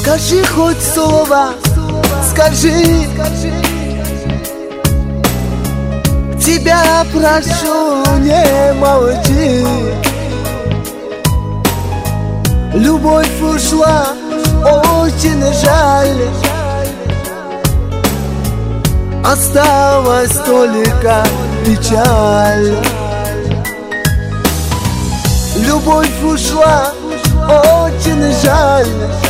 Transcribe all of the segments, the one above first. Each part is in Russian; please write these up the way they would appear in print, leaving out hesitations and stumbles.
Скажи хоть слово, скажи. Тебя прошу, не молчи. Любовь ушла, очень жаль. Осталась только печаль. Любовь ушла, очень жаль.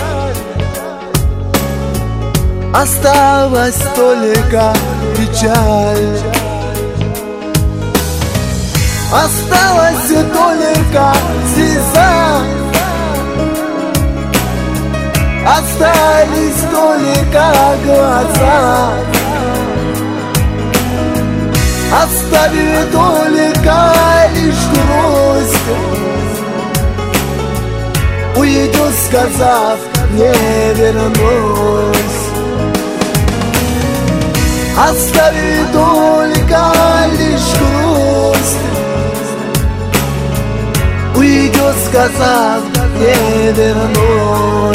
Осталась только печаль. Осталась только слеза. Остались только глаза. Оставили только лишь грусть. Уйду, сказав, не вернусь. Оставили только лишь грусть. Уйду, сказав, не вернусь.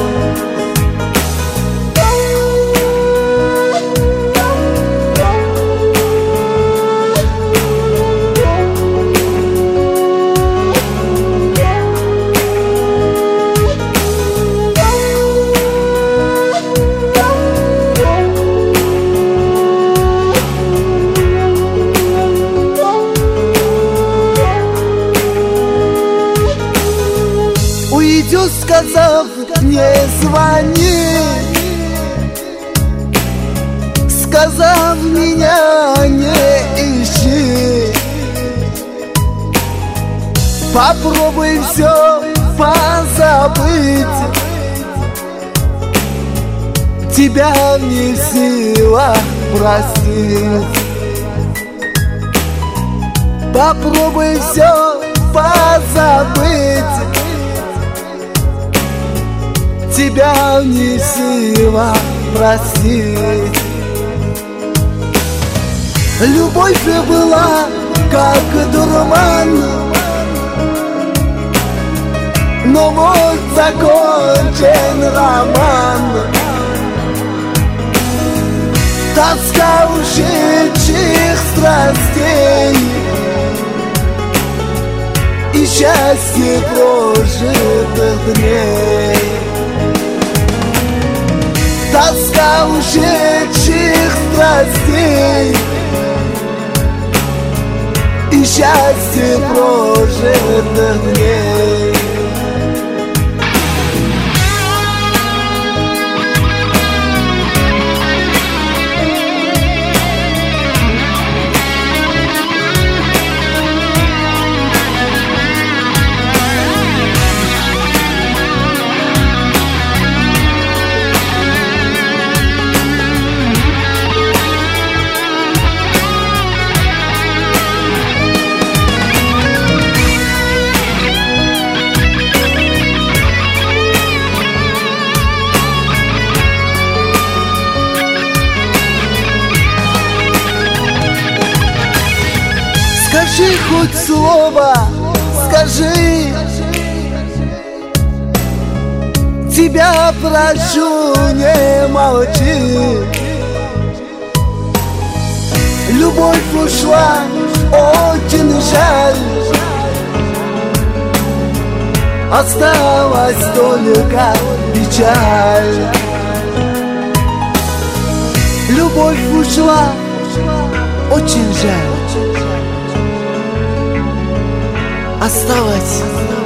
Уйдешь, сказав, не звони. Сказав, меня не ищи. Попробуй все позабыть. Тебя не в силах простить. Попробуй все позабыть. Тебя не в силах простить. Любовь была как дурман, но вот закончен роман. Тоска ушедших страстей и счастье прожитых дней. Тоска ушедших страстей и счастье прожитых дней. Скажи хоть слово, скажи. Тебя прошу, не молчи. Любовь ушла, очень жаль. Осталась только печаль. Любовь ушла, очень жаль. Осталось